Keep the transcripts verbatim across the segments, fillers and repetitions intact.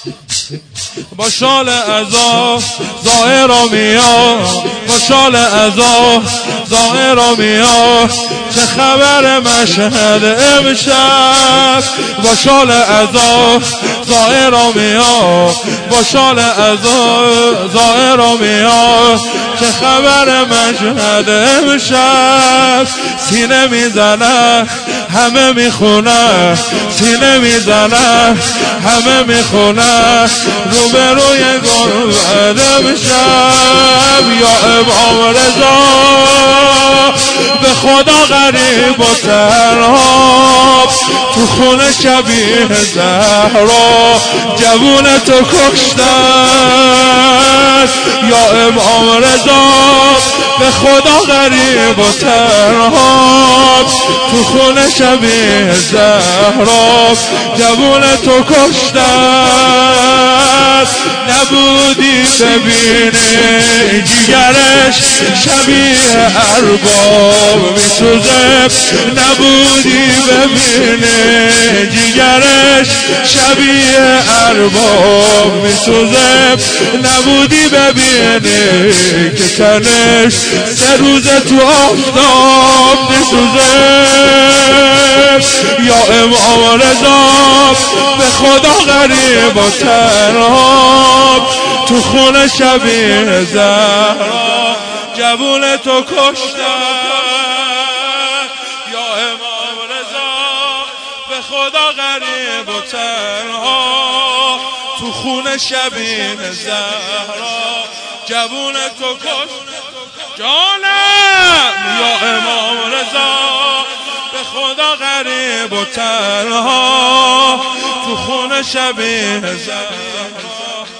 با شال عزا ظاهر و میاد، با شال عزا ظاهر و میاد، چه خبر مشهد امشب. با شال عزا ظاهر و میاد، با شال عزا ظاهر و میاد، چه خبر مشهد امشب. سینه میزنه همه میخونه، سینه میزنه همه میخونه، روبروی گنبد امشب. یا امام رضا به خدا غریب و تنها، تو خونه شبیه زهرا جوون تو کشتن. یا امام رضا به خدا غریب و تنها، تو خونه شبیه زهرا جوون تو کشتن. نبودی ببینی جیگرش شبیه ارباب میسوزه، نبودی ببینی جیگرش شبیه ارباب میسوزه، نبودی ببینی که تنش سه روزه تو آفتاب میسوزه. یا امام رضا به خدا غریب و تنها، تو خونه شبیه زهرا جوون تو کشتن. یا امام رضا به خدا غریب و تنها، تو خونه شبیه زهرا جوون تو کشتن. جانم یا امام رضا به خدا غریب و تنها، تو خونه شبیه زهرا.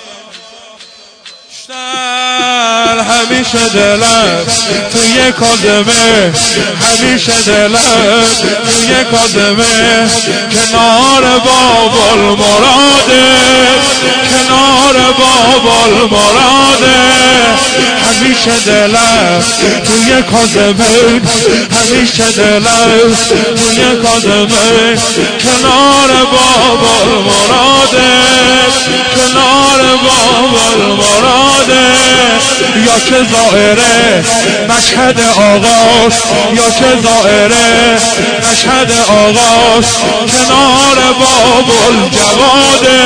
همیشه دلم توی کاظمه، همیشه دلم توی کاظمه، کنار باب المراده، کنار باب المراده. همیشه دلم توی کاظمه، همیشه دلم توی کاظمه، کنار باب المراده، کنار باب المراده. یا که ظاهره مشهد آغاز، یا که ظاهره مشهد آغاز، کنار باب الجواده،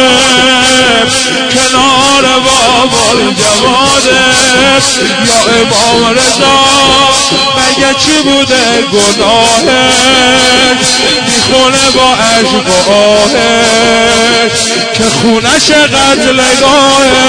کنار باب الجواده. یا امام رضا مگه چی بوده گناهش، میخونه با عشق و آهش که خونش قتلگاهه.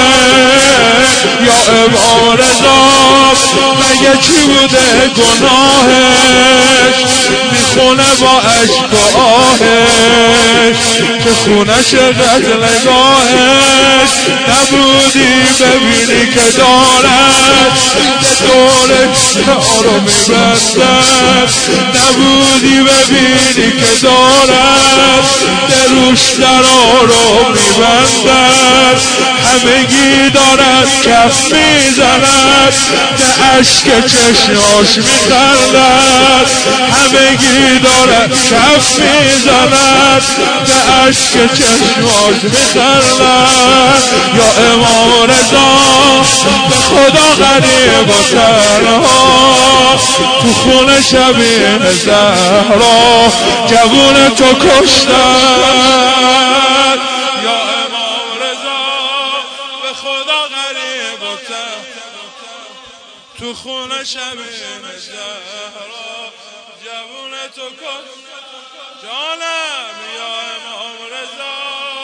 یا امام رضا مگه چی بوده گناهش، میخونه با عشق و آهش که خونش قتلگاهش. نبودی ببینی که دارد دورش رو میبندد، نبودی ببینی که دارد دروش درا رو میبندد. همگی دارد کف میزند، به عشق چشماش میخندد. همگی دارد کف میزند، به عشق چشماش میخندد. یا امام رضا به خدا غریب و تنها، تو خونه شبیه زهرا جوون تو کشتن. یا امام رضا به خدا غریب و تنها، تو خونه شبیه زهرا جوون تو کشتن. جانم یا امام رضا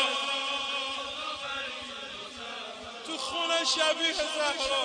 تو خونه شبیه زهرا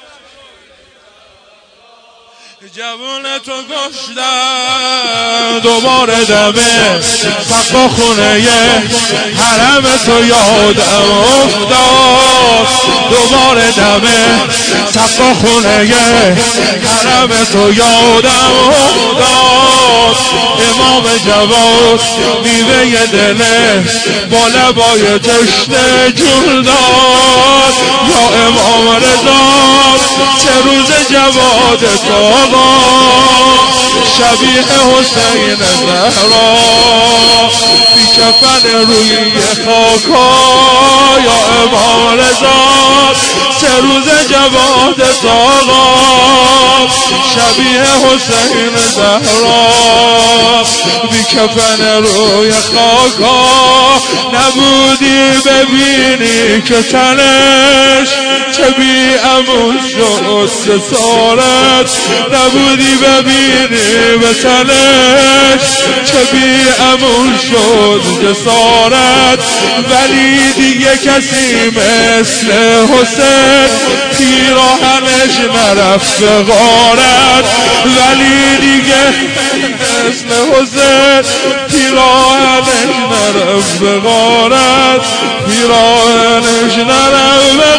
جوون تو کشتن. دوباره دمه سقا خونه حرم تو یادم افتاد، دوباره دمه سقا خونه حرم تو یادم افتاد. امام جواد میوه دله با لبای تشنه جون داد. یا امام رضا چه روز جواد تو آقا شبیه حسین زهرا بی کفن روی خاکا یا امام رضا سه روز جواد ساقا شبیه حسین زهرا بی کفن روی خاکا نبودی ببینی که تنش چه بی امون شد جسارت نبودی ببینی به تنش چه بی امون شد جسارت ولی دیگه کسی مثل حسین پیراهنش نرفت به غارت ولی دیگه مثل حسین پیراهنش نرفت به غارت پیراهنش نرفت به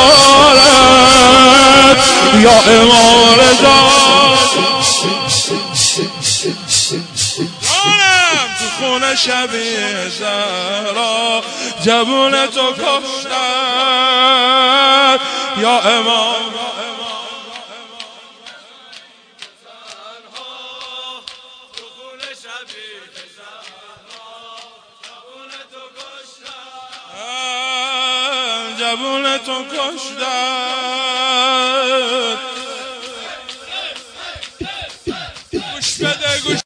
غارت یا امام رضا جانم تو خونه شبیه زهرا جبون تو کشتن یا امام جبون تو کشتن